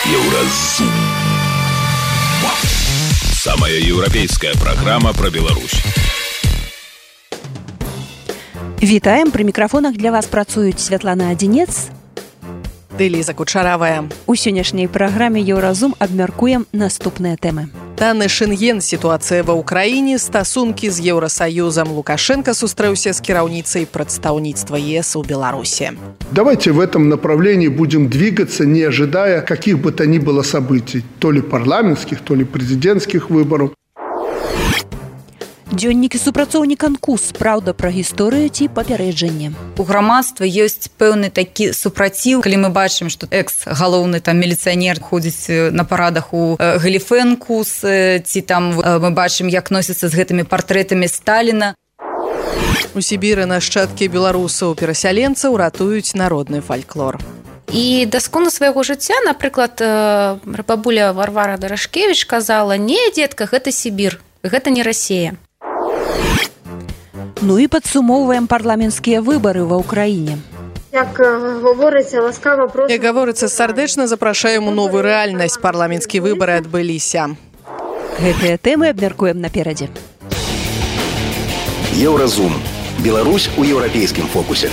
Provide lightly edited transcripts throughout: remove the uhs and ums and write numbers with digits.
Еўразум. Самая еўрапейская праграма пра Беларусь. Вітаем, пры мікрафонах для вас працуюць Святлана Адзінец ды Ліза Кучаравая. У сённяшняй праграме Еўразум абмяркуем наступныя тэмы. Танны Шэнген, сітуацыя ва ўкраіне, стасункі з Еўрасаюзам. Лукашенко сустрэўся з кіраўніцай прадстаўніцтва ЕС у Беларуси. Давайте в этом направлении будем двигаться, не ожидая каких бы то ни было событий, то ли парламентских, то ли президентских выборов. Дзённікі супрацоўніка НКУС. Праўда пра гісторыю ці папярэджанне. У грамадства ёсць пэўны такі супраціў, калі мы бачым, што экс-галоўны там міліцыянер ходзіць на парадах у галіфэ НКУС, ці там мы бачым, як носяцца з гэтымі партрэтамі Сталіна. У Сібіры нашчадкі беларусаў-перасяленцаў ратуюць народны фальклор. І да скону свайго жыцця, напрыклад, бабуля Варвара Дарашкевіч казала: «Не, дзетка, гэта Сібір, гэта не Расія». Ну і падсумоўваем парламенцкія выбары ва ўкраіне. Як гаворыцца, сардэчна запрашаем у новую рэальнасць. Парламенцкія выбары адбыліся. Гэтыя тэмы абмяркуем наперадзе. Еўразум. Беларусь у еўрапейскім фокусе.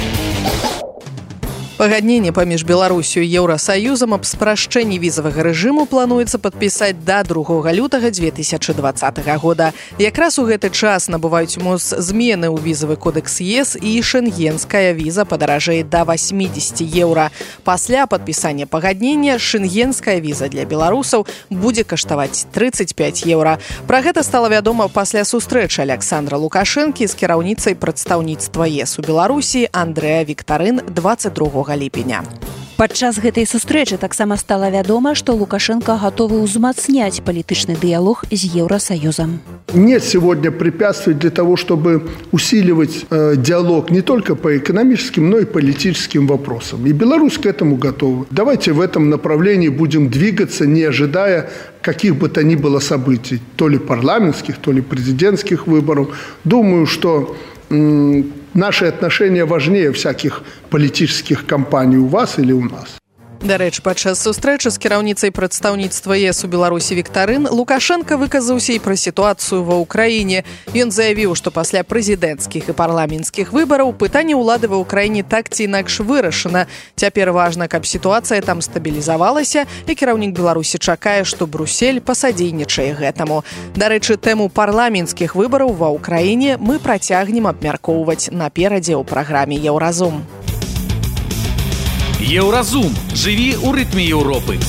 Пагадненне паміж Беларусю і Еўрасаюзам аб спрашчэнні візавага рэжыму плануецца падпісаць да 2 лютага 2020 года. Якраз у гэты час набываюць моц змены ў візавы кодэкс ЕС, і шэнгенская віза падаражэе да 80 еўра. Пасля падпісання пагаднення шэнгенская віза для беларусаў будзе каштаваць 35 еўра. Пра гэта стала вядома пасля сустрэчы Аляксандра Лукашэнкі з кіраўніцай прадстаўніцтва ЕС у Беларусі Андрэа Віктарын 22 ліпеня. Падчас гэтай сустрэчы таксама стала вядома, што Лукашенко гатовы ўзмацняць палітычны дыялог з Еўросоюзом. Нет сегодня препятствий для того, чтобы усиливать диалог не только по экономическим, но и политическим вопросам. И Беларусь к этому готова. Давайте в этом направлении будем двигаться, не ожидая каких бы то ни было событий, то ли парламентских, то ли президентских выборов. Думаю, что наши отношения важнее всяких политических кампаний у вас или у нас. Дарэчы, падчас сустрэчы з кіраўніцай прадстаўніцтва ЕС у Беларусі Віктарын Лукашенко выказаўся і пра сітуацыю ва ўкраіне. Ён заявіў, што пасля прэзідэнцкіх і парламенцкіх выбараў пытанне ўлады ва ўкраіне так ці інакш вырашана. Цяпер важна, каб сітуацыя там стабілізавалася, і кіраўнік Беларусі чакае, што Брусель пасадзейнічае гэтаму. Дарэчы, тэму парламенцкіх выбараў ва ўкраіне мы працягнем абмяркоўваць наперадзе ў праграме Еўразум. Еўразум. Жыві ў рытме Еўропы.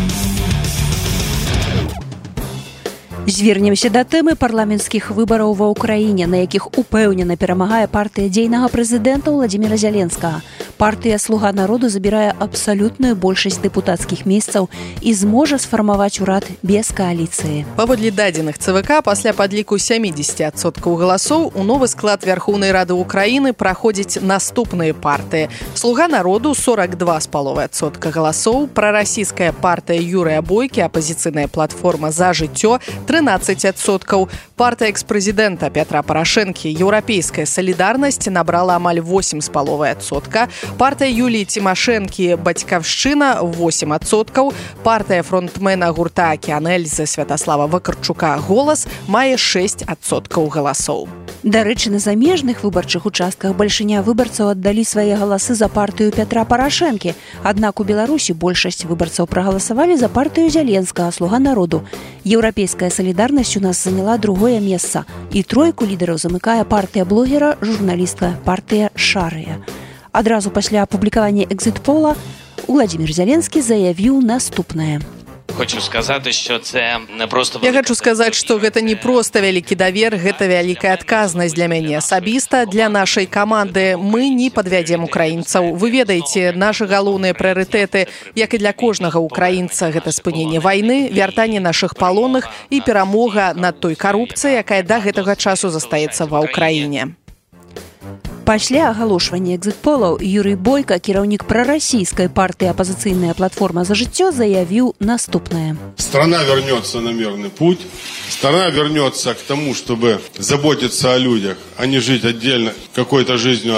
Звернемся да тэмы парламенцкіх выбараў ва ўкраіне, на якіх упэўнена перамагае партыя дзейнага прэзідэнта Владзіміра Зяленскага. Партыя «Слуга народу» забірае абсалютную большасць дэпутацкіх месцаў і зможа сфармаваць урад без кааліцыі. Паводле дадзеных ЦВК, пасля падліку 70% галасоў у новы склад Верховнай Рады Украіны праходзяць наступныя партыі. «Слуга народу» 42,5% галасоў, прарасійская партыя Юрыя Бойкі, апазіцыйная платформа «За жыццё» 13%. Партия экс-президента Петра Порошенки «Еўрапейская солидарность» набрала амаль 8,5%. Партия Юлии Тимошенко «Батькаўшчына» 8%. Партия фронтмена гурта «Океан Эльзы» Святослава Вакарчука «Голос» мае 6% галасоў. Дарэчы, на замежных выбарчых участках бальшыня выбарцаў аддалі свае галасы за партыю Петра Порошенкі. Аднак у Беларусі большасць выбарцаў прагаласавалі за партыю Зяленскага «Слуга народу». Еўрапейская солидарность у нас заняла другое месца. І тройку лідараў замыкае партыя блогера, журналістка партыя «Шарыя». Адразу пасля апублікавання экзит-пола Владзімір Зяленскі заявіў наступнае. Я хочу сказаць, што гэта не проста вялікі давер, гэта вялікая адказнасць для мяне асабіста, для нашай каманды. Мы не падвядзем украінцаў. Вы ведаеце, нашы галоўныя прыярытэты, як і для кожнага украінца, гэта спыненне вайны, вяртанне нашых палонных і перамога над той карупцыяй, якая да гэтага часу застаецца ва ўкраіне. Пасля агалошвання экзит-полаў Юрый Бойко, кіраўнік прарасійскай партыі «Апозиционная платформа за жыццё», заявіў наступное. Страна вернется на мирный путь. Страна вернется к тому, чтобы заботиться о людях, а не жить отдельно какой-то жизнью от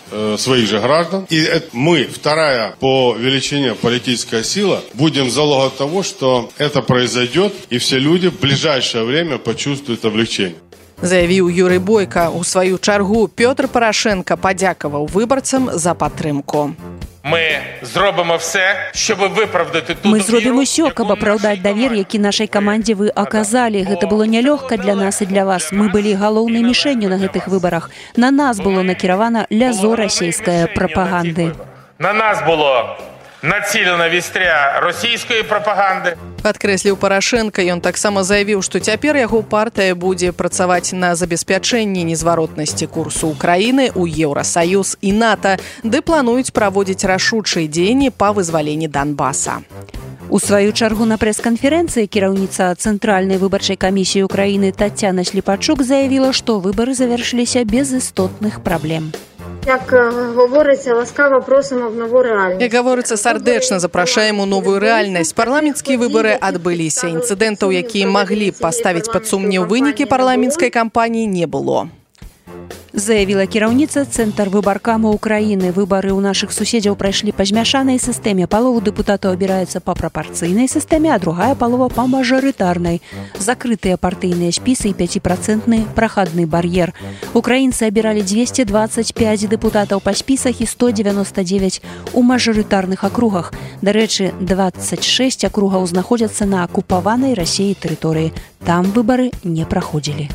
своих же граждан. И мы, вторая по величине политическая сила, будем залогом того, что это произойдет, и все люди в ближайшее время почувствуют облегчение. Заявіў Юрый Бойко. У сваю чаргу Пётр Парашенко падзякаваў выбарцам за падтрымку. Мы зробимо все, щоб виправдати ту Мы зробім усё, каб апраўдаць давер, які нашай камандзе вы аказалі. Гэта было нялёгка для нас і для вас. Мы былі галоўнай мішэнню на гэтых выбарах. На нас было накіравана лязо расійскай прапаганды. На нас було націлена вістря російської пропаганди. Падкрэсліў Парашенко, ён таксама заявіў, што цяпер яго партыя будзе працаваць на забеспячэнні незваротнасці курсу Украіны ў Еўрасаюз і НАТО, ды плануюць праводзіць рашучыя дзеянні па вызваленні Донбаса. У сваю чаргу на прэс-канферэнцыі кіраўніца Цэнтральнай выбарчай камісіі Украіны Тацяна Сліпачук заявіла, што выбары завяршыліся без істотных праблем. Як говориться, ласкаво просимо в нову реальність. Як говориться, сардэчна запрашаем у новую рэальнасць. Парламенцкія выбары адбыліся. Інцыдэнтаў, якія маглі паставіць пад сумнеў вынікі парламенцкай кампаніі, не было. Заявіла кіраўніца Цэнтр выбаркама Украіны. Выбары ў нашых суседзяў прайшлі па змяшанай сістэме. Палова дэпутатаў абіраецца па прапарцыйнай сістэме, а другая палова па мажарытарнай. Закрытыя партыйныя спісы і 5% прахадны бар'ер. Украінцы абіралі 225 дэпутатаў па спісах і 199 у мажарытарных акругах. Дарэчы, 26 акругаў знаходзяцца на акупаванай Расіяй тэрыторыі. Там выбары не праходзілі.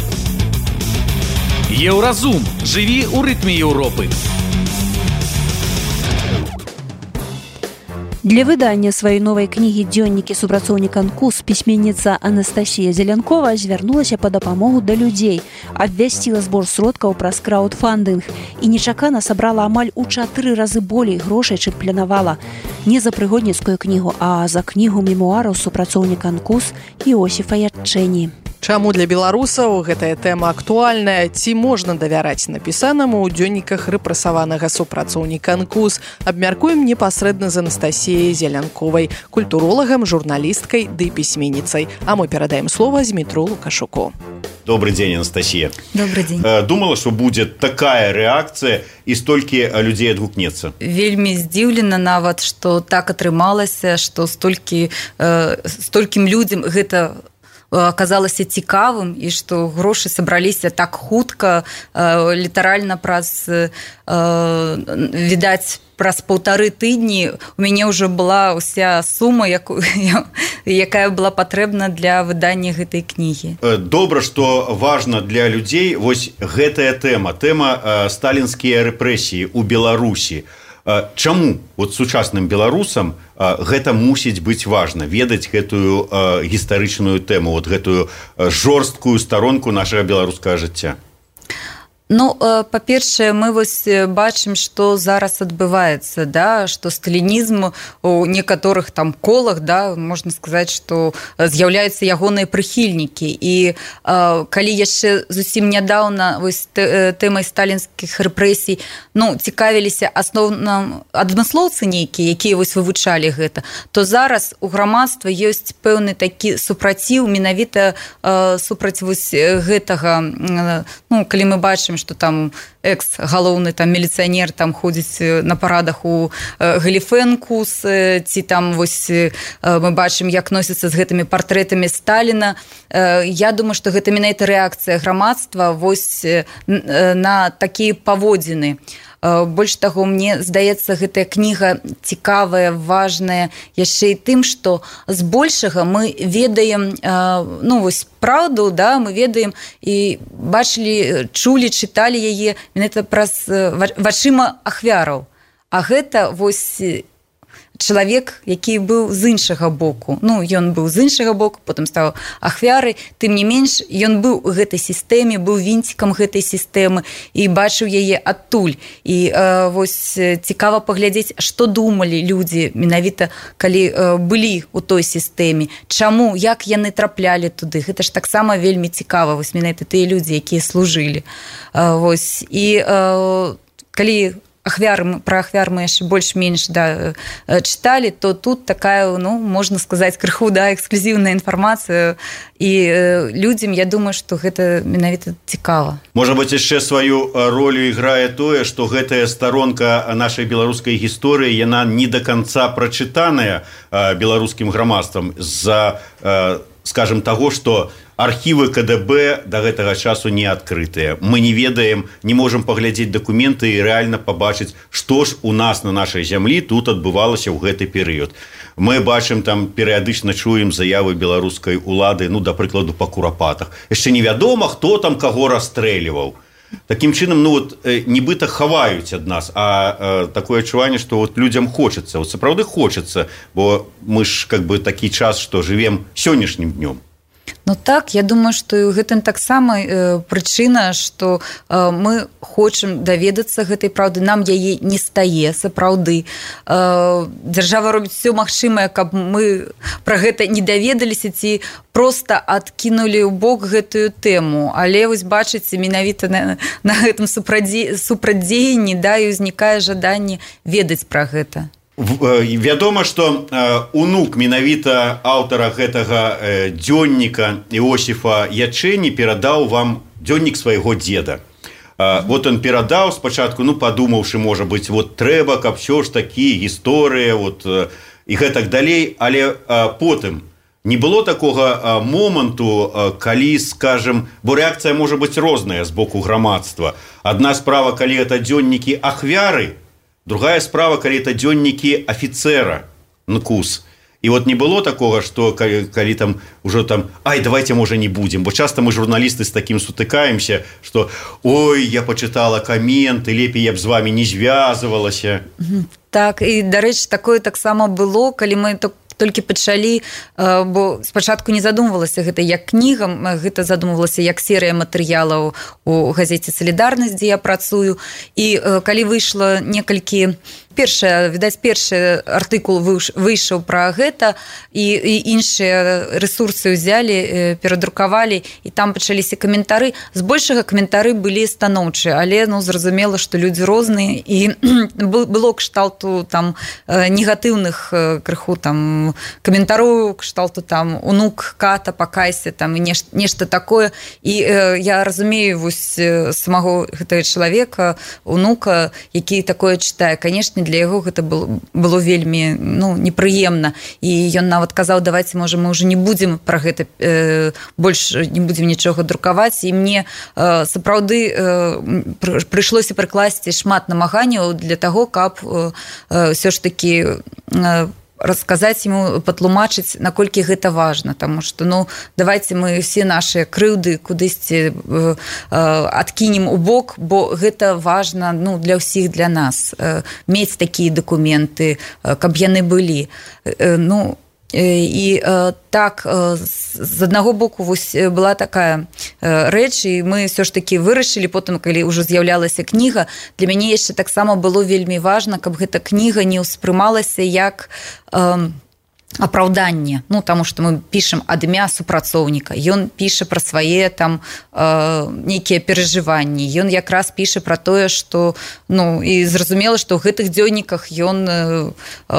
Еўразум. Жыві ў рытме Еўропы. Для выдання сваёй новай кнігі «Дзённікі супрацоўніка НКУС» пісьменніца Анастасія Зелянкова звярнулася па дапамогу да людзей, абвясціла збор сродкаў праз краўдфандынг і нечакана сабрала амаль у 4 разы болей грошай, чым планавала. Не за прыгодніцкую кнігу, а за кнігу мемуараў супрацоўніка НКУС Іосіфа Ячэні. Чаму для беларусаў гэтая тэма актуальная? Ці можна давяраць напісанаму ў дзённіках рэпрэсаванага супрацоўніка НКУС? Абмяркуем непасрэдна з Анастасіяй Зелянковай, культуролагам, журналісткай ды пісьменніцай. А мы перадаем слова Змітру Лукашуку. Добрый день, Анастасия. Добрый день. Думала, что будет такая реакция и столькі людей адгукнецца. Вельмі здзіўлена нават, што так атрымалася, што столькім людзям гэта аказалася цікавым і што грошы сабраліся так хутка, літаральна праз, відаць, праз 1,5 тыдні у мяне ўжо была ўся сума, якая была патрэбна для выдання гэтай кнігі. Добра, што важна для людзей вось гэтая тэма сталінскія рэпрэсіі ў Беларусі. Чаму вот сучасным беларусам гэта мусіць быць важна, ведаць гэтую гістарычную тэму, вот гэтую жорсткую старонку нашага беларускага жыцця? Ну, па-першае, мы вось бачым, што зараз адбываецца, да, што сталінізм у некаторых там колах, да, можна сказаць, што з'яўляюцца ягоныя прыхільнікі. І калі яшчэ зусім нядаўна вось тэмай сталінскіх рэпрэсій, ну, цікавіліся асноўна адмыслоўцы нейкія, якія вось вывучалі гэта, то зараз у грамадства ёсць пэўны такі супраціў, менавіта супраць вось гэтага, ну, калі мы бачым, что там экс-галоўны там міліцыянер там ходзіць на парадах у Галіфэнкус, ці там вось мы бачым, як носіцца з гэтымі партрэтамі Сталіна. Я думаю, што гэта менавіта рэакцыя грамадства вось на такія паводзіны. Больш таго, мне здаецца, гэтая кніга цікавая, важная яшчэ і тым, што збольшага мы ведаем, ну, вось праўду, да, мы ведаем і бачылі, чулі, чыталі яе менавіта праз вачыма ахвяраў. А гэта вось чалавек, які быў з іншага боку. Ну, ён быў з іншага боку, потым стаў ахвярай. Тым не менш, ён быў у гэтай сістэме, быў вінцікам гэтай сістэмы і бачыў яе адтуль. І вось цікава паглядзець, што думалі людзі менавіта, калі былі ў той сістэме. Чаму, як яны траплялі туды. Гэта ж таксама вельмі цікава, вось менавіта тыя людзі, якія служылі. Вось. І калі про ахвяр мы яшчэ больш-менш чыталі, то тут такая, можна сказаць, крыху эксклюзіўная інфармацыя, і людзям, я думаю, што гэта менавіта цікава. Можа быць, яшчэ сваю ролю іграе тое, што гэтая старонка нашай беларускай гісторыі, яна не да канца прачытаная беларускім грамадствам з-за, скажем, таго, што архівы КДБ да гэтага часу не адкрытыя. Мы не ведаем, не можам паглядзець дакументы і рэальна пабачыць, што ж у нас на нашай зямлі тут адбывалася ў гэты перыяд. Мы бачым, там перыядычна чуем заявы беларускай улады, да прыкладу, па Курапатах. Яшчэ невядома, хто там каго расстрэльваў. Такім чынам, нібыта хаваюць ад нас, а такое адчуванне, што людзям хочацца, сапраўды хочацца, бо мы ж такі час, што жывем сённяшнім днём. Так, я думаю, што гэта таксама прычына, што мы хочам даведацца гэтай праўды, нам яе не стае сапраўды. Дзяржава робіць усё магчымае, каб мы пра гэта не даведаліся ці проста адкінулі ў бок гэтую тэму. Але вось бачыце, менавіта на гэтым супрадзеянні і ўзнікае жаданне ведаць пра гэта. Вядома, што унук менавіта аўтара гэтага дзённіка Іосіфа Ячэні перадаў вам дзённік свайго дзеда. Он перадаў спачатку, падумаўшы, можа быць, трэба, каб ўсё ж такі гісторыя і гэтак далей, але потым не было такога моманту, калі, скажем, бо рэакцыя можа быць розная з боку грамадства. Адна справа, калі гэта дзённікі ахвяры, другая справа, калі это дзённікі афіцэра, НКУС. І не было такога, што калі там ужо давайте, можа, не будзем. Бо часта мы, журналісты, з такім сутыкаемся, што ой, я пачытала каменты, лепей я б з вамі не звязвалася. Так, і, дарэчы, такое таксама было, калі мы толькі пачалі, бо спачатку не задумвалася гэта як кніга, гэта задумвалася як серыя матэрыялаў у газеце «Салідарнасць», дзе я працую. І калі выйшла некалькі першы артыкул выйшаў пра гэта, і іншыя рэсурсы ўзялі, перадрукавалі, і там пачаліся каментары. Збольшага каментары былі станоўчыя, але зразумела, што людзі розныя, і было кшталту негатыўных крыху каментароў, кшталту унук, ката, пакайся, нешта такое. І я разумею самого гэтага чалавека, унука, які такое чытае. Канешне, для яго гэта было вельмі непрыемна, і ён нават казаў, давайте, можа, мы ўжо не будзем пра гэта, больш не будзем нічога друкаваць, і мне сапраўды прыйшлося прыкласці шмат намаганняў для таго, каб ўсё ж такі расказаць ему, патлумачыць, наколькі гэта важна, таму што, давайте мы все наши крыўды кудысьці адкінем у бок, бо гэта важна, для ўсіх, для нас, мець такія дакументы, каб яны былі. І так, з аднаго боку была такая рэч, і мы ўсё ж такі вырашылі, потым, калі ўжо з'яўлялася кніга, для мяне яшчэ таксама было вельмі важна, каб гэта кніга не ўспрымалася як апраўданне, таму што мы пішам ад імя супрацоўніка, ён піша пра свае нейкія перажыванні, ён якраз піша пра тое, што і зразумела, што ў гэтых дзённіках ён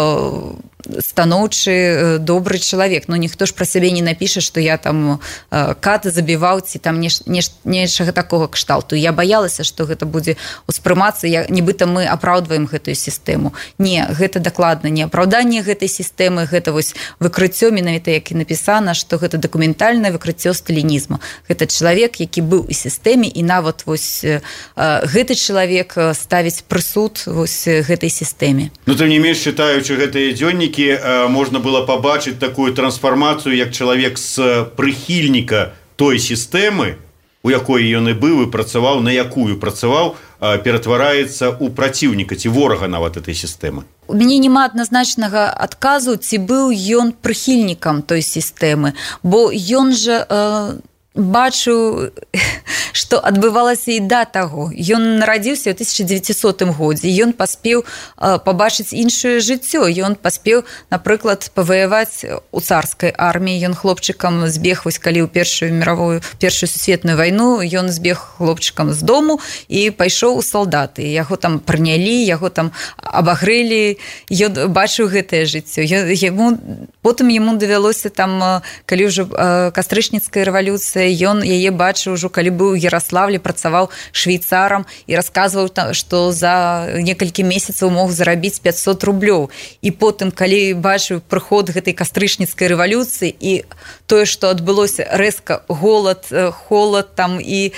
станоўчы, добры чалавек. Ніхто ж пра сябе не напіша, што я ката забіваў, ці нечага такога кшталту. Я баялася, што гэта будзе ўспрымацца, нібыта мы апраўдваем гэтую сістэму. Не, гэта дакладна не апраўданне гэтай сістэмы, гэта выкрыццё, менавіта як і напісана, што гэта дакументальнае выкрыццё сталінізму. Гэта чалавек, які быў у сістэме, і нават гэты чалавек ставіць прысуд гэтай сістэме. Тым не менш, чытаючы гэтыя дзённікі, можна было пабачыць такую трансфармацыю, як чалавек з прыхільніка той сістэмы, у якой ён і быў і працаваў, на якую працаваў, ператвараецца ў праціўніка ці ворага нават этой сістэмы. У мяне няма адназначнага адказу, ці быў ён прыхільнікам той сістэмы, бо ён жа бачыў, што адбывалася і да таго. Ён нарадзіўся ў 1900 годзе, ён паспеў пабачыць іншае жыццё. Ён паспеў, напрыклад, паваяваць у царскай арміі. Ён хлопчыкам збег, вось калі ў першую сусветную вайну, ён збег хлопчыкам з дому і пайшоў у салдаты. Яго там прынялі, яго там абагрэлі, ён бачыў гэтае жыццё. Потым яму давялося там, калі ўжо кастрычніцкая рэвалюцыя, ён яе бачыў ужо, калі быў у Яраславлі, працаваў швейцарам і расказваў, што за некалькі месяцаў мог зарабіць 500 рублёў. І потым, калі бачыў прыход гэтай кастрычніцкай рэвалюцыі і тое, што адбылося рэзка голад, холад там і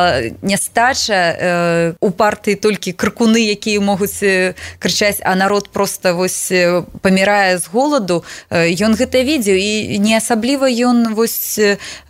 нястача, у партыі толькі крыкуны, якія могуць крычаць, а народ проста вось памірае з голаду, ён гэта видзеў і не асабліва ён вось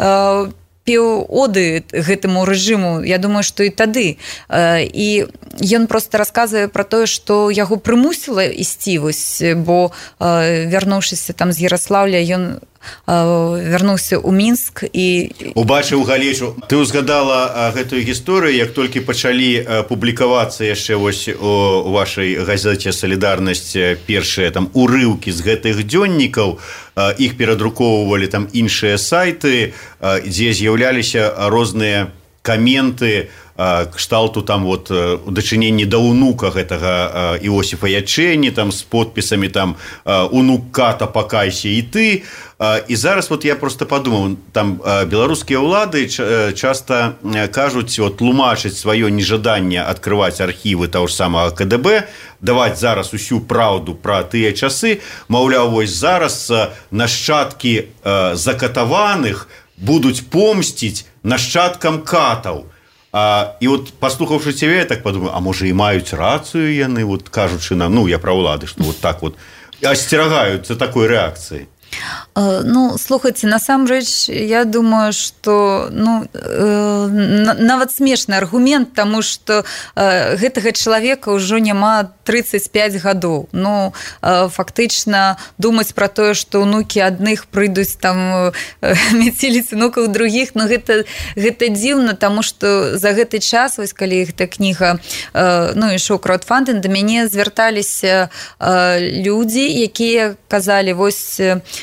пеў оды гэтаму рэжыму, я думаю, што і тады. І ён проста расказвае пра тое, што яго прымусіла ісці, вось, бо вярнуўшыся там з Яраслаўля, ён вярнуўся ў Мінск і убачыў галечу. Ты узгадала гэтую гісторыю, як толькі пачалі публікавацца яшчэ вось у вашай газеце «Салідарнасць» першыя там урыўкі з гэтых дзённікаў, іх перадрукоўвалі там іншыя сайты, дзе з'яўляліся розныя каменты кшталту там вот у дачыненні да унука гэтага Іосіфа Ячэні там з подпісамі там «Унук ката, пакайся і ты». І зараз вот я просто подумаў, там беларускія ўлады часта кажуць, вот тлумачыць сваё нежаданне адкрываць архівы таго ж самага КДБ, даваць зараз усю праўду пра тыя часы, маўляў, вось зараз нашчадкі закатаваных будуць помсціць нашчадкам катаў. І вот паслухаўшы цябе, я так подумаю, а можа і маюць рацыю яны, вот кажучы нам, ну я пра ўлады, што вот так вот асцерагаюцца такой рэакцыі. Ну, слухайте, насамрэч, я думаю, што нават смешны аргумент, таму што гэтага чалавека ўжо няма 35 гадоў. Ну, фактычна думаць пра тое, што ўнукі адных прыйдуць там мяціліць унукаў другіх, ну гэта дзіўна, таму што за гэты час, вось калі гэта кніга, ну, ішоў краудфандинг, да мяне звярталіся людзі, якія казалі, вось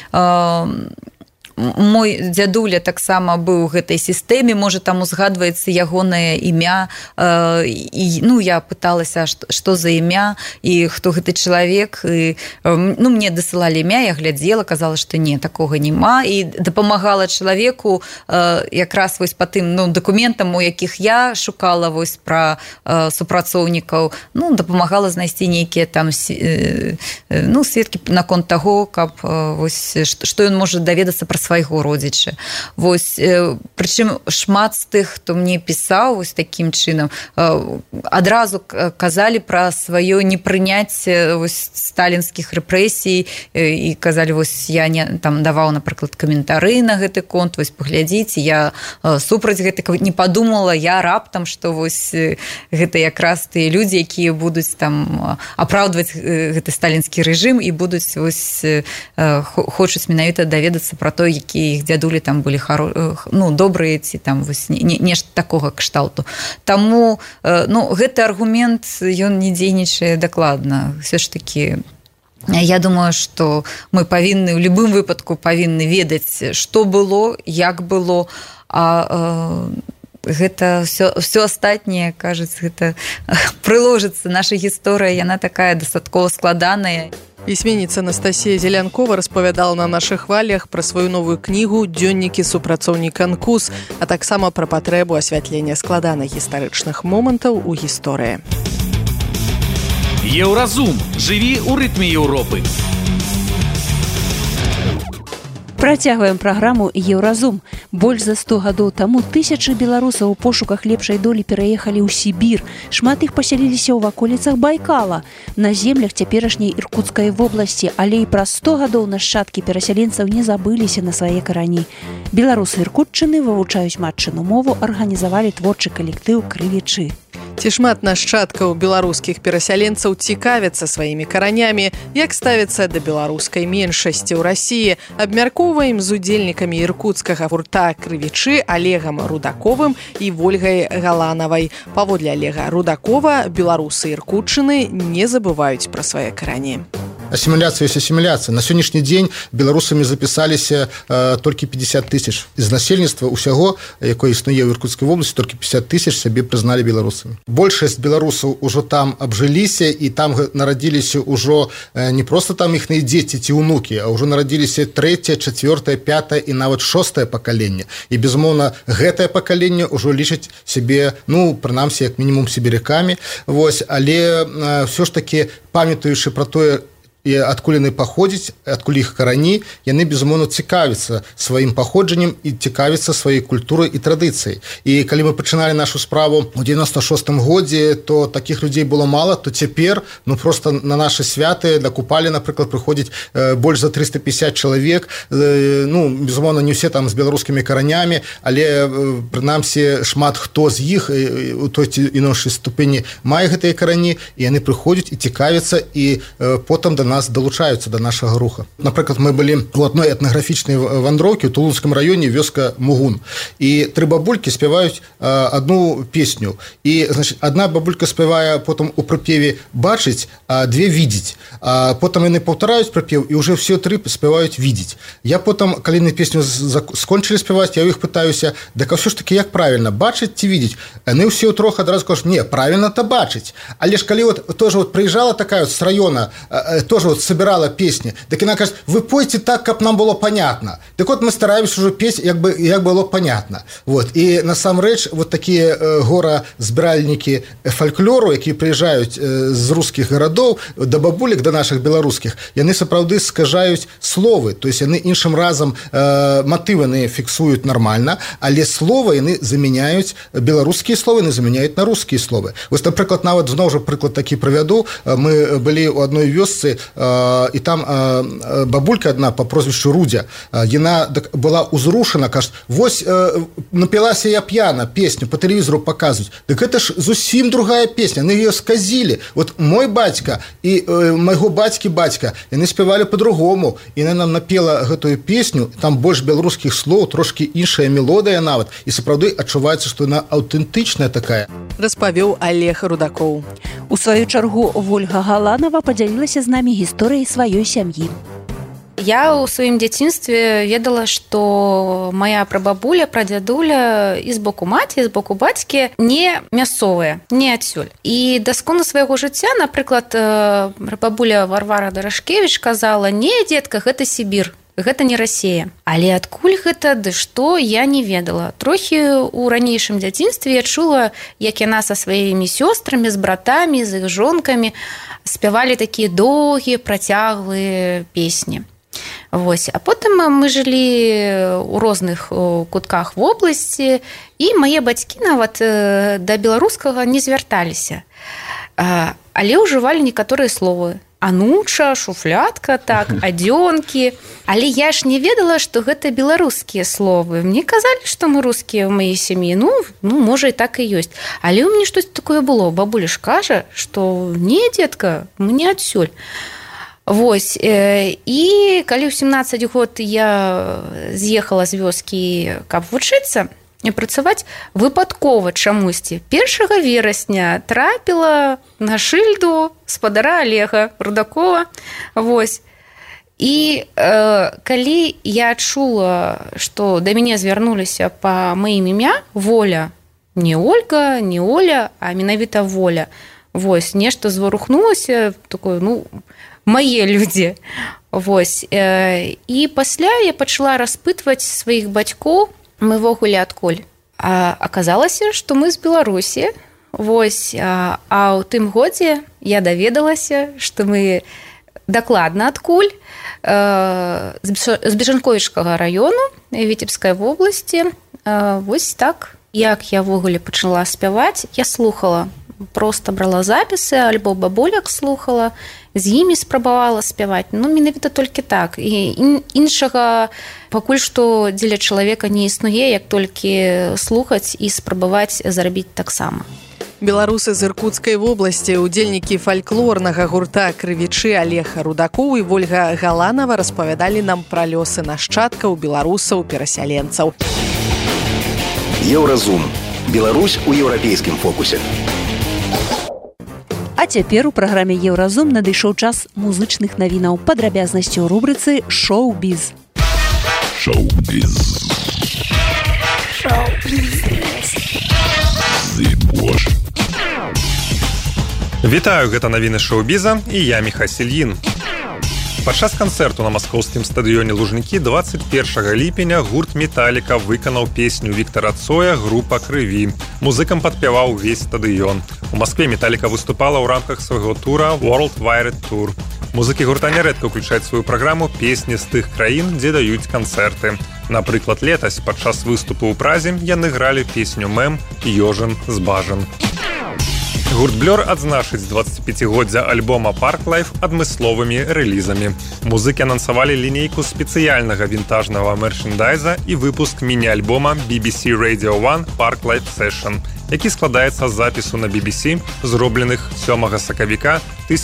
мой дзядуля таксама быў у гэтай сістэме, можа там узгадваецца ягонае імя, і ну я пыталася, што за імя і хто гэты чалавек, і ну мне дасылалі імя, я глядзела, казала, што не, такога няма, і дапамагала чалавеку якраз вось па тым дакументам, у якіх я шукала вось пра супрацоўнікаў, ну дапамагала знайсці нейкія там ну сведкі наконт таго, каб вось што ён можа даведацца пра свайго родзіча. Вось, прычым шмат з тых, хто мне пісаў вось такім чынам, адразу казалі пра сваё непрыняцце вось сталінскіх рэпрэсій і казалі, вось я не там даваў, напрыклад, каментары на гэты конт, вось паглядзіце, я супраць гэтага не падумала, я раптам, што вось гэта якраз тыя людзі, якія будуць там апраўдваць гэты сталінскі рэжым і будуць вось хочуць менавіта даведацца пра то, якія іх дзядулі там былі ну, добрыя ці там вось нешта такога кшталту. Таму ну, гэты аргумент, ён не дзейнічае дакладна. Все ж такі я думаю, што мы павінны, у любым выпадку павінны ведаць, што было, як было, а гэта все астатняе, кажуць, гэта прыложыцца. Наша гісторыя, яна такая дастаткова складаная. Пісьменніца Анастасія Зелянкова распавядала на нашых хвалях пра сваю новую кнігу «Дзённікі супрацоўніка НКУС», а таксама пра патрэбу асвятлення складаных гістарычных момантаў у гісторыі. Еўразум. Жыві ў рытме Еўропы. Працягваем праграму «Еўразум». Больш за 100 гадоў таму тысячы беларусаў у пошуках лепшай долі пераехалі ў Сібір. Шмат іх пасяліліся ў ваколіцах Байкала, на землях цяперашняй Іркуцкай вобласці, але і праз 100 гадоў нашчадкі перасяленцаў не забыліся на свае карані. Беларусы Іркутчыны вывучаюць матчыну мову, арганізавалі творчы калектыў «Крывічы». Ці шмат нашчадкаў беларускіх перасяленцаў цікавяцца сваімі каранямі, як ставіцца да беларускай меншасці ў Расіі, абмяркоўваем з удзельнікамі іркутскага гурта «Крывічы» Олегам Рудаковым і Вольгай Галанавай. Паводле Олега Рудакова, беларусы Іркутчыны не забываюць пра свае карані. Ассимиляция есть ассимиляция. На сегодняшний день белорусами записались только 50 тысяч. Из насельніцтва усяго, якое існуе в Иркутской области, только 50 тысяч себе признали белорусами. Большасць белорусов уже там обжились, и там народились уже не просто там их дети, те внуки, а уже народились 3-е, 4-е, 5-е и нават 6-е поколение. И, безумовно, гэтае поколение уже лічыць себе, принамсі, як минимум, сибиряками. Але все ж таки, памятаючы про тое, і адкуль яны паходзяць, адкуль іх карані, яны, безумоўна, цікавяцца сваім паходжаннем і цікавяцца сваёй культурай і традыцыяй. І калі мы пачыналі нашу справу ў 96-м годзе, то такіх людзей было мала, то цяпер, просто на нашы святы да Купалі, напрыклад, прыходзіць больш за 350 чалавек. Безумоўна, не ўсе там з беларускімі каранямі, але, прынамсі, шмат хто з іх у той ці іншай ступені мае гэтыя карані, і яны прыходзяць і цікавяцца, і потым да нас долучаюцца да нашага руха. Напрыклад, мы былі у адной этнаграфічнай вандроўкі ў Тулунскім раёне, вёска Мугун. І 3 бабулькі спяваюць одну песню. І, значит, одна бабулька спявае потым у прыпеве «бачыць», а 2 «видеть». А потым яны паўтараюць прыпеў, і ўжо все 3 спяваюць «видеть». Я потым, калі яны песню скончылі спяваць, я ў іх пытаюся, так а ўсё ж таки, як правільна, бачыць ці видеть? Яны ўсе трох адразу кажуць, не, правільна-то бачыць. Але ж калі тоже прыязджала такая з раёна, тоже собирала песни, так она кажет, вы пойте так, как нам было понятно. Так мы стараемся уже петь, как было понятно. И насамрэч такие гора-збиральники фольклору, которые приезжают з русских городов до бабулек, до наших белорусских, яны сапраўды скажаюць словы, то есть яны іншым разом мотивы не фиксуют нормально, але слова яны заменяют, белорусские слова яны заменяют на русские слова. Например, нават зноў жа прыклад такі прывяду, мы былі ў адной вёсцы, і там бабулька одна по прозвищу Рудя, яна была узрушена, кажет, напілася я п'яна, песню по телевизору показывают. Так это ж зусім другая песня, они ее сказили. Мой батька и моего батьки батька, яны спевали по-другому, и она нам напела гэтую песню, там больше белорусских слов, трошки іншая мелодия нават, и сапраўды адчуваецца, что она аутентичная такая. Распавёў Олег Рудакоў. У сваю чаргу Вольга Галанава падзялілася з намі гісторыяй сваёй сям'і. Я ў сваім дзяцінстве ведала, што моя прабабуля, прадзядуля і з боку маці, і з боку бацькі не мясцовыя, не адсюль. І да скону свайго жыцця, напрыклад, прабабуля Варвара Дарашкевіч казала, не, дзетка, гэта Сібір. Гэта не Расія. Але адкуль гэта, ды што, я не ведала. Трохі ў ранейшым дзяцінстве я чула, як яна са сваімі сёстрамі, з братамі, з іх жонкамі спявалі такія доўгія, працяглыя песні. А потым мы жылі ў розных кутках вобласці, і мае бацькі нават да беларускага не звярталіся. Але ўжывалі некаторыя словы. Ануча, шуфлятка, так, адзёнкі. Але я ж не ведала, што гэта беларускія словы. Мне казалі, што мы рускія ў маёй сям'і. Можа, і так і ёсць. Але ў мяне штось такое было. Бабуля ж кажа, што не, дзетка, мы не адсюль. І калі ў 17 год я з'ехала з вёскі, каб вучыцца і працаваць, выпадкова чамусьці 1 верасня трапіла на шыльду спадара Олега Рудакова. І калі я чула, што да мяне звярнуліся па маім імя Воля, не Ольга, не Оля, а менавіта Воля, нешта зварухнулася, такое, мае людзі. І пасля я пачала распытваць сваіх бацькоў, мы ввогуле адкуль. Аказалася, што мы з Беларусі. А ў тым годзе я даведалася, што мы дакладна адкуль, з Бежанковічскага раёну Віцебскай вобласці. Так, як я ввогуле пачала спяваць, я слухала, просто брала запісы, альбо бабуляк слухала, з імі спрабавала спяваць. Менавіта толькі так. І іншага пакуль што дзеля чалавека не існуе, як толькі слухаць і спрабаваць зарабіць таксама. Беларусы з Иркутской вобласці, удзельнікі фальклорнага гурта «Крывічы» Олег Рудакоў і Вольга Галанова распавядалі нам пра лёсы нашчадкаў беларусаў-перасяленцаў. Еўразум. Беларусь у еўрапейскім фокусе. А цяпер у праграме «Еўразум» надышоў час музычных навінаў. Падрабязнасці ў рубрыцы «Шоу-біз». Шоу-біз. Вітаю, гэта навіны шоу-біза і я Міха Сельін. Падчас канцэрту на маскоўскім стадыёне Лужнікі 21 ліпеня гурт «Металіка» выканаў песню Віктара Цоя «Група крыві». Музыкам падпяваў увесь стадыён. У Маскве «Металіка» выступала ў рамках свайго тура World Wide Tour. Музыкі гурта нярэдка ўключаюць сваю праграму песні з тых краін, дзе даюць канцэрты. Напрыклад, летась падчас выступу ў Празе яны гралі песню «Мэм» «Ёжын з бажан». Гурт «Блёр» адзначыць 25-годдзя альбома «Park Life» адмысловымі рэлізамі. Музыкі анансавалі лінейку спецыяльнага вінтажнага мерчэндайза і выпуск міні-альбома BBC Radio 1 Park Life Session, які складаецца з запісу на BBC, зробленых 7 сакавіка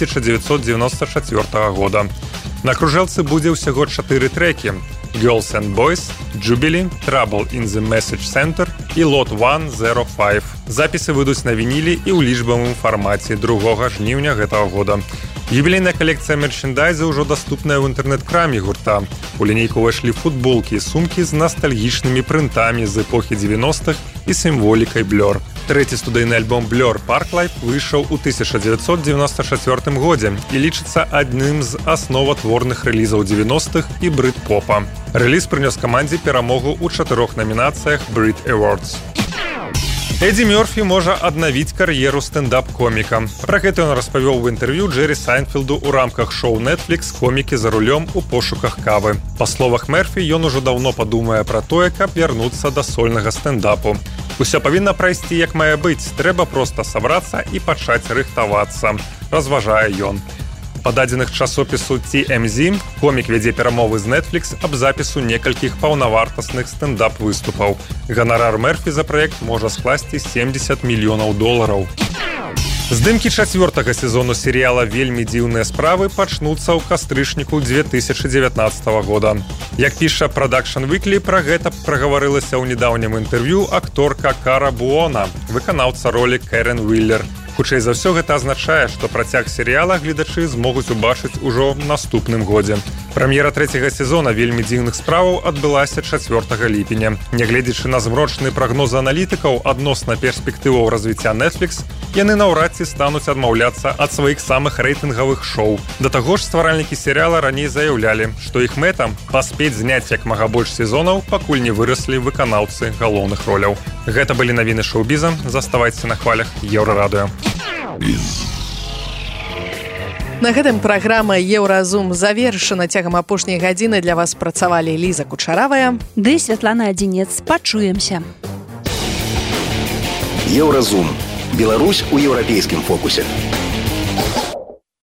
1994 года. На кружэлцы будзе ўсяго 4 трекі: Girls and Boys, Jubilee, Trouble in the Message Center і Lot 105. Запісы выйдуць на вінілі і ў лічбавым фармаце 2 жніўня гэтага года. Юбілейная калекцыя мерчэндайза ўжо даступная ў інтэрнэт-краме гурта. У лінейку ўвайшлі футболкі і сумкі з настальгічнымі прынтамі з эпохі 90-х і сімволікай Blur. Трэці студыйны альбом Blur Park Life выйшаў у 1994 годзе і лічыцца адным з асноватворных рэлізаў 90-х і брыт-попа. Рэліз прынёс камандзе перамогу ў 4 намінацыях Brit Awards. Эдді Мёрфі можа аднавіць кар'еру стендап-коміка. Пра гэта ён распавёў у інтэрв'ю Джеррі Сайнфілду ў рамках шоу Netflix «Комікі за рулём у пошуках кавы». Па словах Мёрфі, ён ужо даўно падумае пра тое, каб вярнуцца да сольнага стендапу. Усё павінна прайсці як мае быць, трэба проста сабрацца і пачаць рыхтавацца, разважае ён. Па дадзеных часопісу TMZ, комік вядзе перамовы з Netflix аб запісу некалькіх паўнавартасных стендап-выступаў. Ганарар Мёрфі за праект можа скласці $70 мільёнаў. Здымкі 4-го сезону серыяла «Вельмі дзіўныя справы» пачнуцца ў кастрычніку 2019 года. Як піша Production Weekly, пра гэта прагаварылася ў недаўнім інтэрв'ю акторка Кара Буона, выканаўца ролі Кэрен Уиллер. Хутчэй за ўсё гэта азначае, што працяг серыяла гледачы змогуць убачыць ужо ў наступным годзе. Прэм'ера 3-го сезона «Вельмі дзіўных справаў» адбылася 4 ліпеня. Нягледзячы на змрочныя прагнозы аналітыкаў адносна перспектываў развіцця Netflix, яны наўрад ці стануць адмаўляцца ад сваіх самых рэйтынгавых шоу. Да таго ж стваральнікі серыяла раней заяўлялі, што іх мэта паспець зняць як мага больш сезонаў, пакуль не выраслі выканаўцы галоўных роляў. Гэта былі навіны шоу-біза. Заставайцеся на хвалях Еўрарадыё. На гэтым праграма «Еўразум» завершана. Цягам апошняй гадзіны для вас працавалі Ліза Кучаравая ды Святлана Адзінец. Пачуемся. Еўразум. Беларусь у еўрапейскім фокусе.